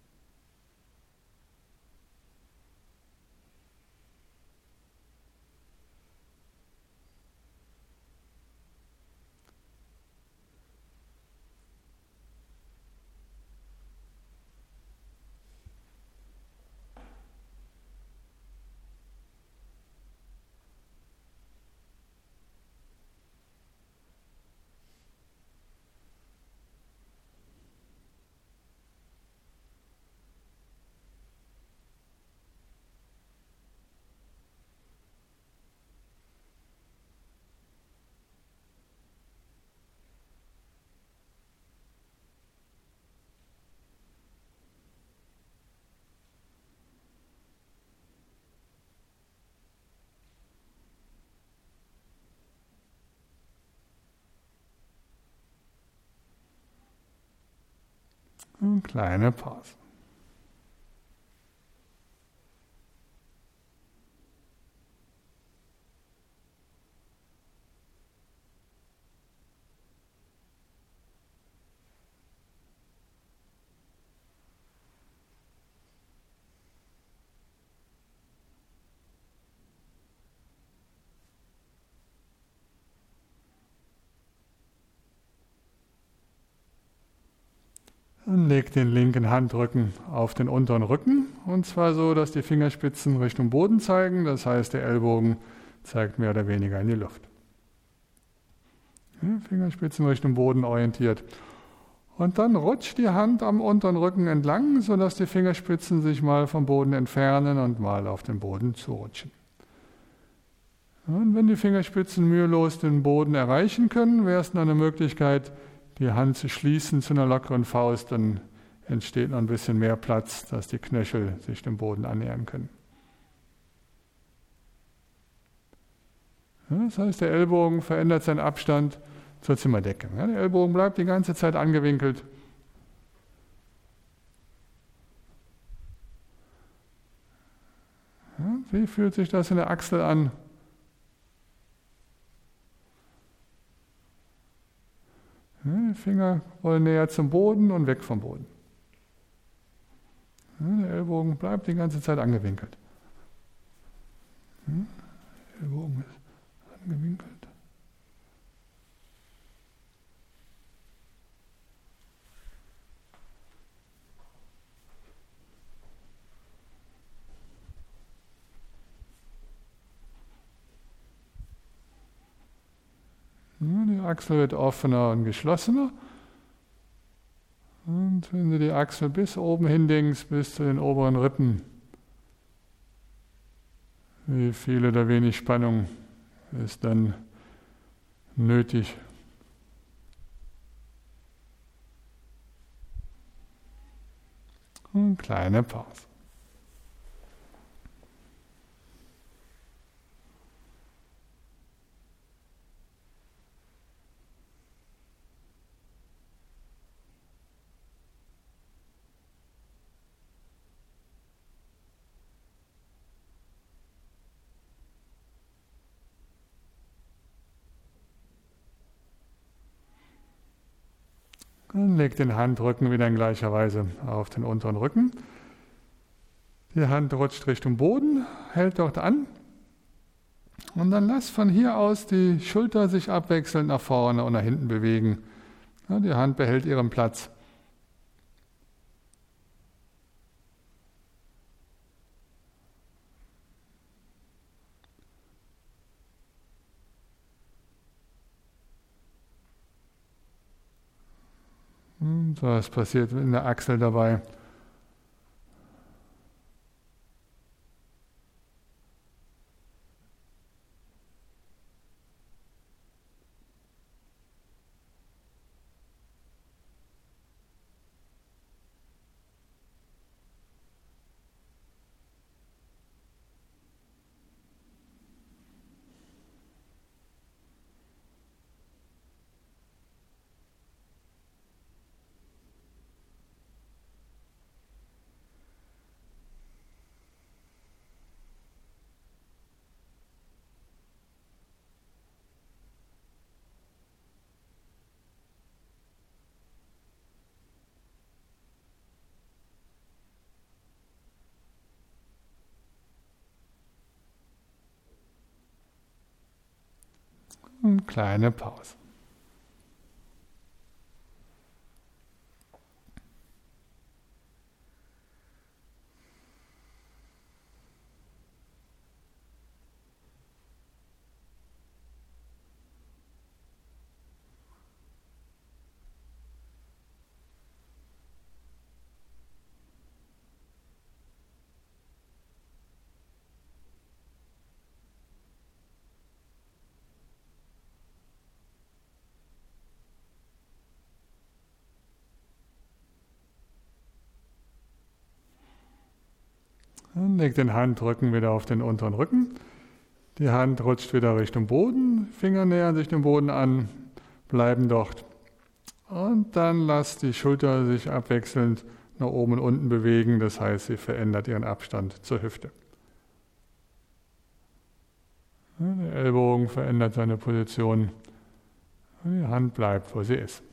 Eine kleine Pause. Dann leg den linken Handrücken auf den unteren Rücken und zwar so, dass die Fingerspitzen Richtung Boden zeigen, das heißt der Ellbogen zeigt mehr oder weniger in die Luft. Ja, Fingerspitzen Richtung Boden orientiert. Und dann rutscht die Hand am unteren Rücken entlang, sodass die Fingerspitzen sich mal vom Boden entfernen und mal auf den Boden zurutschen. Und wenn die Fingerspitzen mühelos den Boden erreichen können, wäre es noch eine Möglichkeit, die Hand zu schließen zu einer lockeren Faust, dann entsteht noch ein bisschen mehr Platz, dass die Knöchel sich dem Boden annähern können. Ja, das heißt, der Ellbogen verändert seinen Abstand zur Zimmerdecke. Ja, der Ellbogen bleibt die ganze Zeit angewinkelt. Ja, wie fühlt sich das in der Achsel an? Ja, die Finger wollen näher zum Boden und weg vom Boden. Ja, der Ellbogen bleibt die ganze Zeit angewinkelt. Ja, der Ellbogen ist angewinkelt. Achsel wird offener und geschlossener. Und wenn du die Achsel bis oben hindenkst, bis zu den oberen Rippen, wie viel oder wenig Spannung ist dann nötig? Und kleine Pause. Dann leg den Handrücken wieder in gleicher Weise auf den unteren Rücken. Die Hand rutscht Richtung Boden, hält dort an. Und dann lass von hier aus die Schulter sich abwechselnd nach vorne und nach hinten bewegen. Ja, die Hand behält ihren Platz. Und was passiert in der Achsel dabei? Und kleine Pause. Dann leg den Handrücken wieder auf den unteren Rücken. Die Hand rutscht wieder Richtung Boden, Finger nähern sich dem Boden an, bleiben dort. Und dann lass die Schulter sich abwechselnd nach oben und unten bewegen, das heißt, sie verändert ihren Abstand zur Hüfte. Der Ellbogen verändert seine Position, die Hand bleibt, wo sie ist.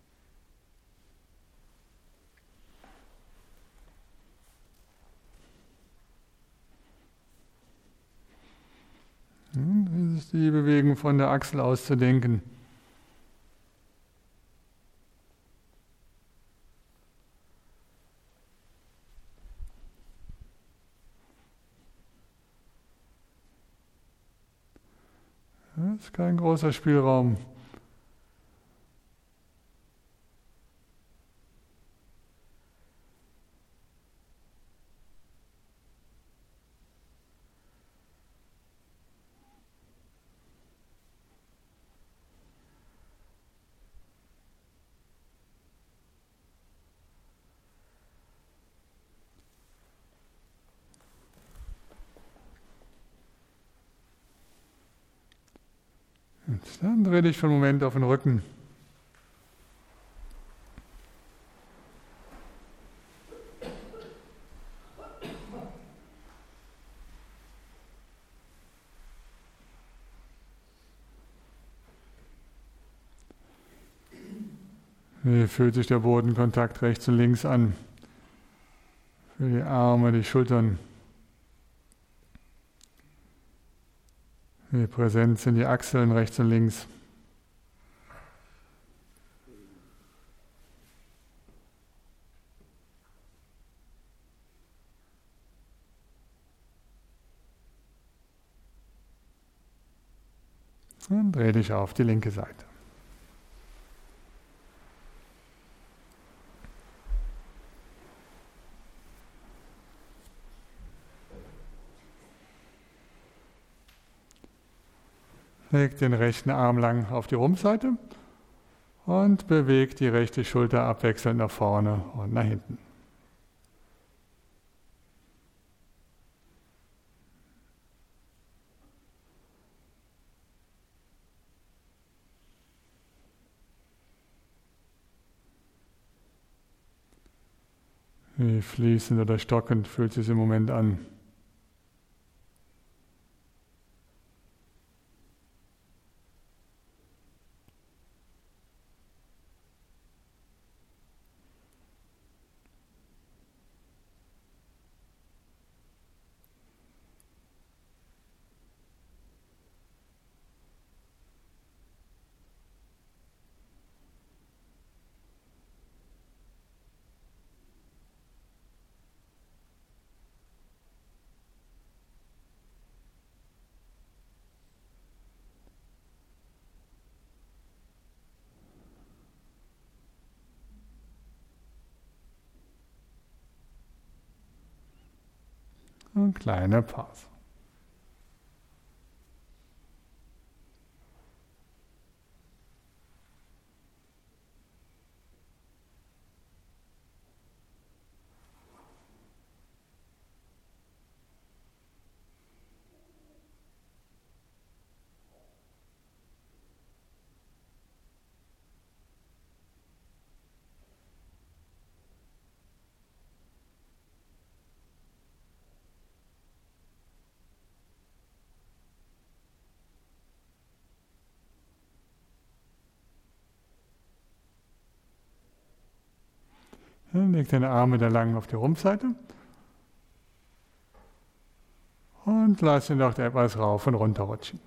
Das ist die Bewegung von der Achsel auszudenken. Das ist kein großer Spielraum. Und dann dreh dich für einen Moment auf den Rücken. Wie fühlt sich der Bodenkontakt rechts und links an? Für die Arme, die Schultern. Wie präsent sind die Achseln rechts und links. Und dreh dich auf die linke Seite. Legt den rechten Arm lang auf die Rumpfseite und bewegt die rechte Schulter abwechselnd nach vorne und nach hinten. Wie fließend oder stockend fühlt es sich im Moment an. Eine kleine Pause. Ja, leg deine Arme da lang auf die Rumpfseite und lass ihn doch etwas rauf und runter rutschen.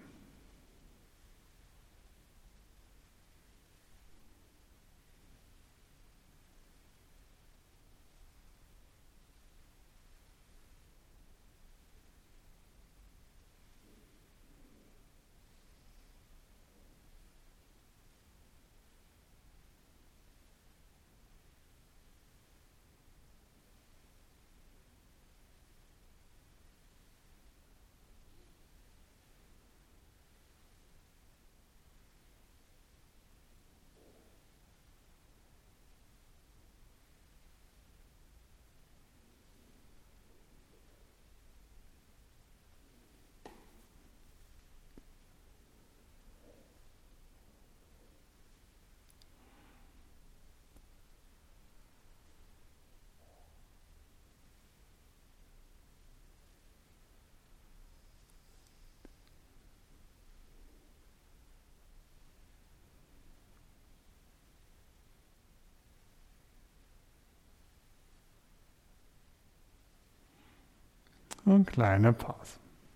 Eine kleine Pause.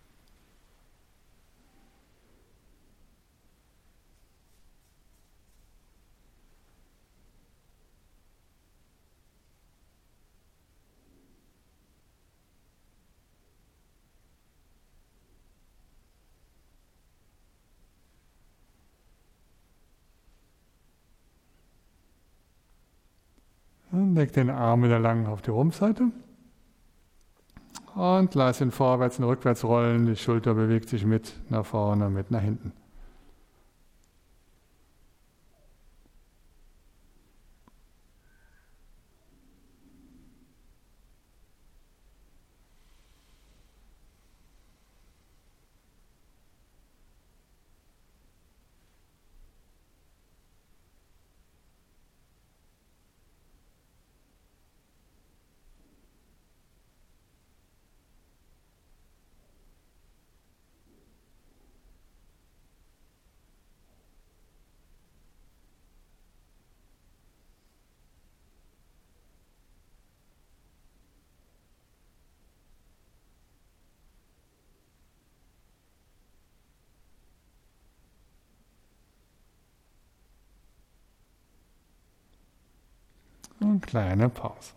Dann leg den Arm wieder lang auf die Rumpfseite und lass ihn vorwärts und rückwärts rollen. Die Schulter bewegt sich mit nach vorne, mit nach hinten. Eine kleine Pause.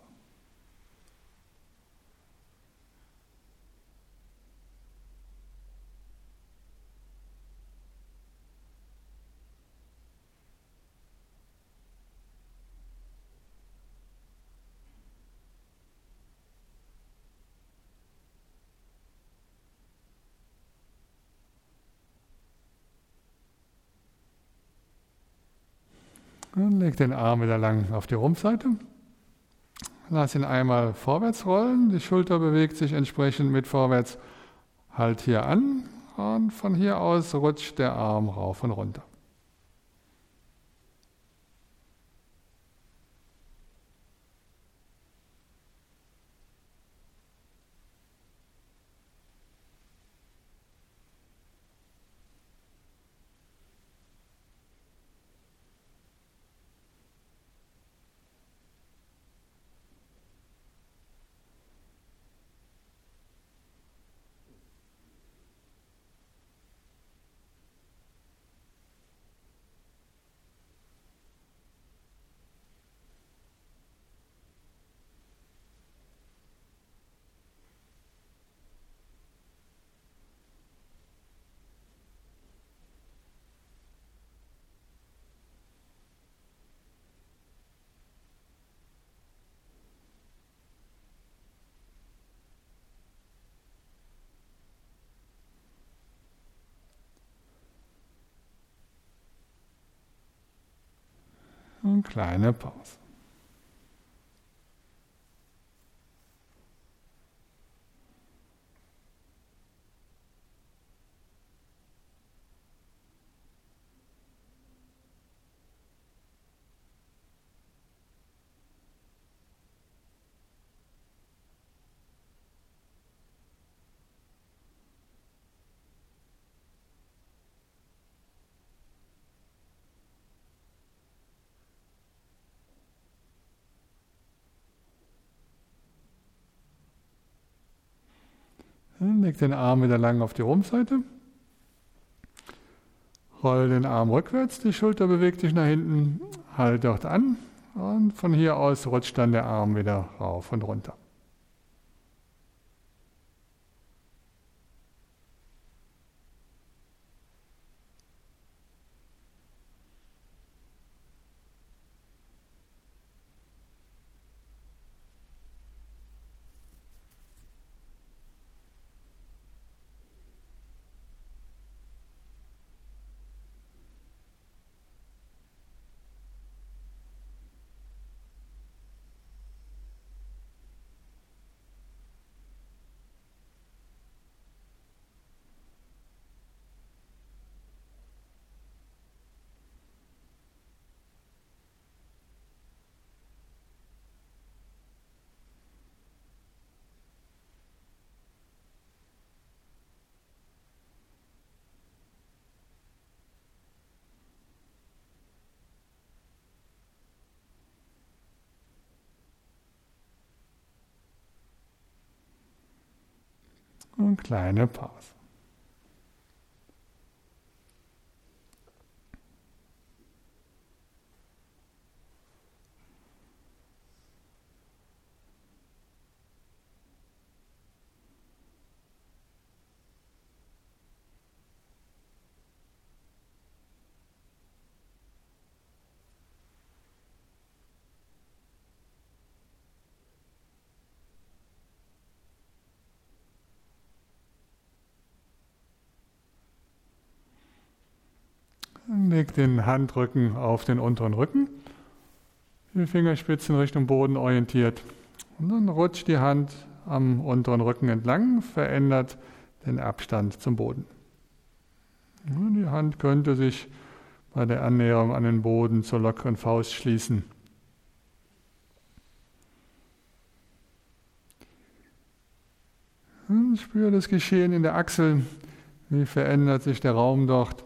Und leg den Arm wieder lang auf die Rumpfseite. Lass ihn einmal vorwärts rollen. Die Schulter bewegt sich entsprechend mit vorwärts. Halt hier an und von hier aus rutscht der Arm rauf und runter. Und kleine Pause. Leg den Arm wieder lang auf die Rumpfseite. Roll den Arm rückwärts, die Schulter bewegt sich nach hinten. Halt dort an und von hier aus rutscht dann der Arm wieder rauf und runter. Und kleine Pause. Leg den Handrücken auf den unteren Rücken, die Fingerspitzen Richtung Boden orientiert. Und dann rutscht die Hand am unteren Rücken entlang, verändert den Abstand zum Boden. Die Hand könnte sich bei der Annäherung an den Boden zur lockeren Faust schließen. Und spüre das Geschehen in der Achsel, wie verändert sich der Raum dort.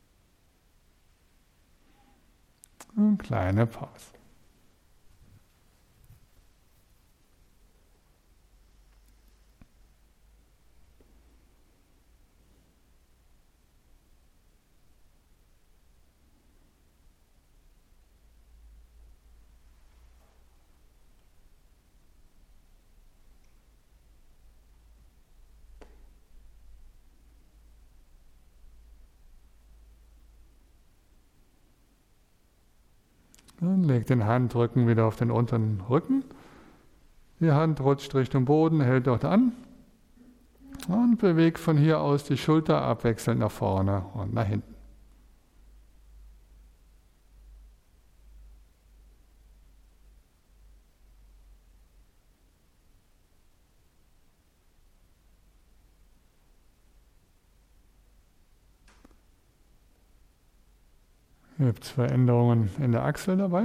Und kleine Pause. Dann legt den Handrücken wieder auf den unteren Rücken. Die Hand rutscht Richtung Boden, hält dort an und bewegt von hier aus die Schulter abwechselnd nach vorne und nach hinten. Gibt es Veränderungen in der Achsel dabei?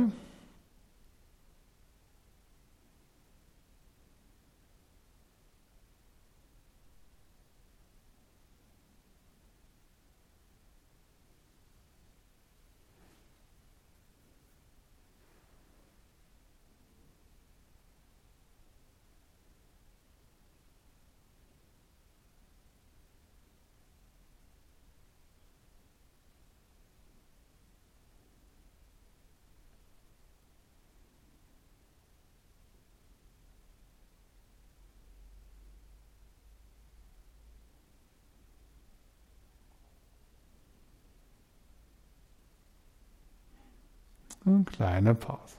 Eine kleine Pause.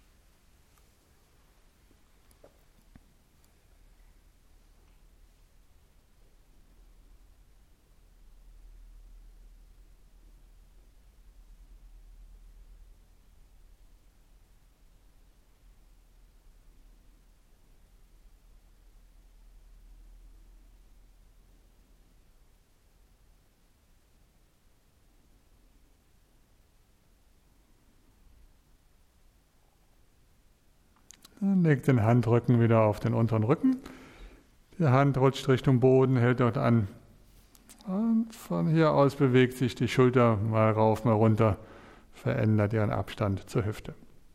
Dann legt den Handrücken wieder auf den unteren Rücken. Die Hand rutscht Richtung Boden, hält dort an. Und von hier aus bewegt sich die Schulter mal rauf, mal runter, verändert ihren Abstand zur Hüfte.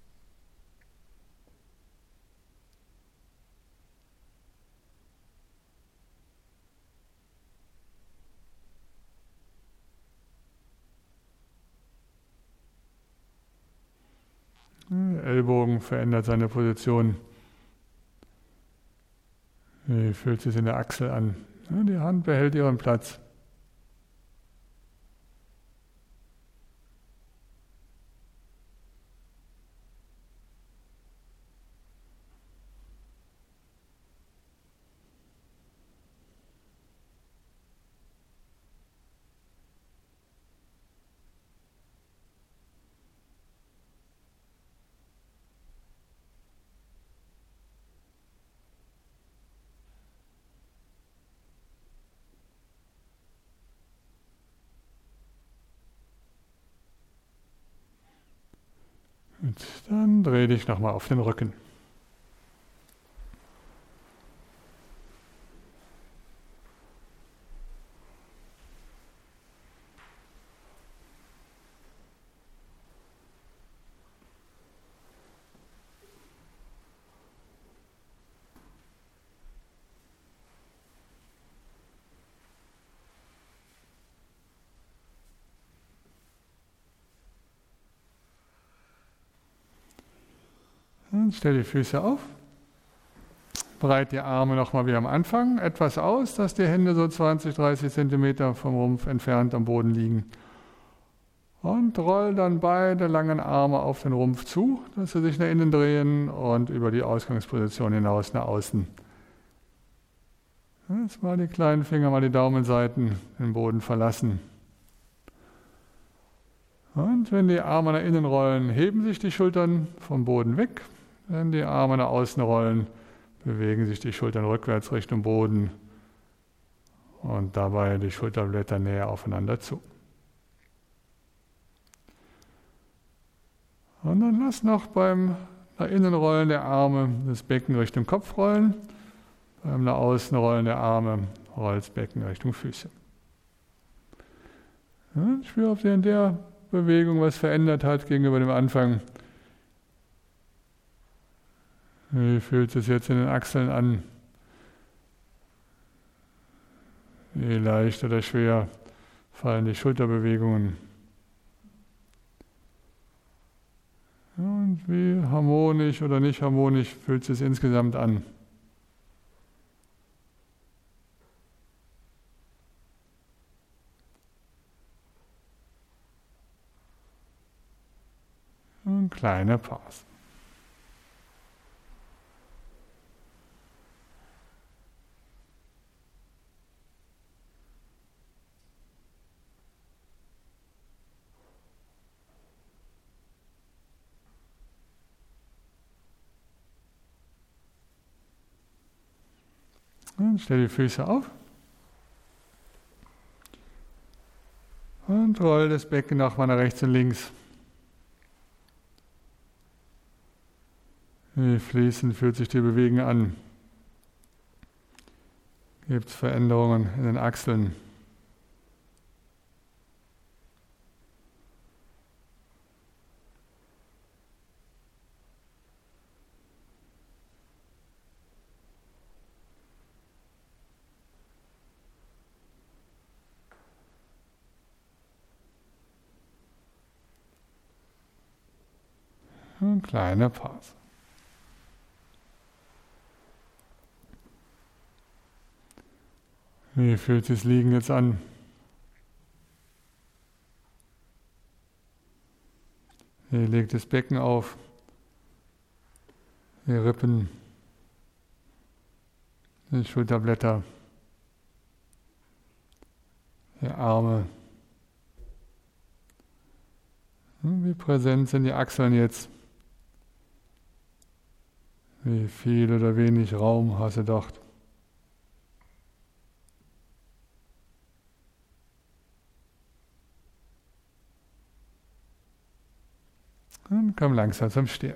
Der Ellbogen verändert seine Position. Wie fühlt sich in der Achsel an? Die Hand behält ihren Platz. Und dann dreh dich nochmal auf den Rücken. Und stell die Füße auf. Breit die Arme nochmal wie am Anfang etwas aus, dass die Hände so 20, 30 Zentimeter vom Rumpf entfernt am Boden liegen. Und roll dann beide langen Arme auf den Rumpf zu, dass sie sich nach innen drehen und über die Ausgangsposition hinaus nach außen. Jetzt mal die kleinen Finger, mal die Daumenseiten den Boden verlassen. Und wenn die Arme nach innen rollen, heben sich die Schultern vom Boden weg. Wenn die Arme nach außen rollen, bewegen sich die Schultern rückwärts Richtung Boden und dabei die Schulterblätter näher aufeinander zu. Und dann lass noch beim nach innen rollen der Arme das Becken Richtung Kopf rollen. Beim nach außen rollen der Arme rollt das Becken Richtung Füße. Ja, spür, ob sich in der Bewegung was verändert hat gegenüber dem Anfang. Wie fühlt es jetzt in den Achseln an? Wie leicht oder schwer fallen die Schulterbewegungen? Und wie harmonisch oder nicht harmonisch fühlt es sich insgesamt an? Eine kleine Pause. Und stell die Füße auf. Und roll das Becken nochmal nach rechts und links. Wie fließend fühlt sich die Bewegung an. Gibt es Veränderungen in den Achseln? Eine kleine Pause. Wie fühlt sich das Liegen jetzt an? Ihr legt das Becken auf, die Rippen, die Schulterblätter, die Arme. Wie präsent sind die Achseln jetzt? Wie viel oder wenig Raum hast du dort? Und komm langsam zum Stehen.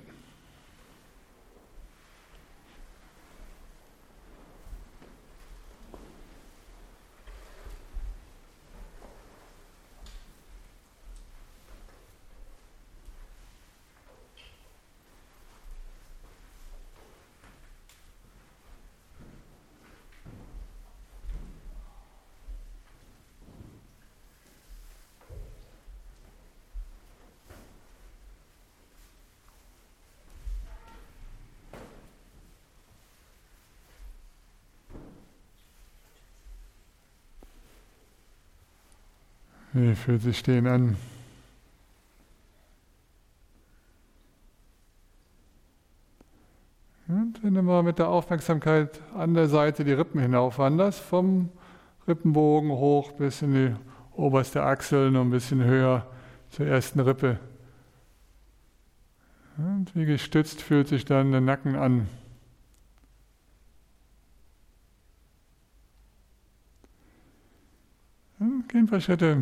Wie fühlt sich Stehen an? Und wenn du mal mit der Aufmerksamkeit an der Seite die Rippen hinaufwanderst, vom Rippenbogen hoch bis in die oberste Achsel und ein bisschen höher zur ersten Rippe. Und wie gestützt fühlt sich dann der Nacken an. Und geh ein paar Schritte.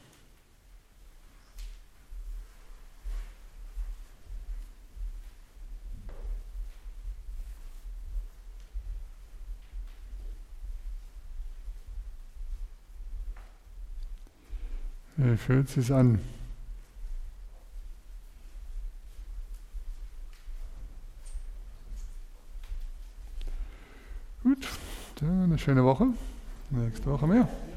Wie fühlt es sich an? Gut, dann eine schöne Woche. Nächste Woche mehr.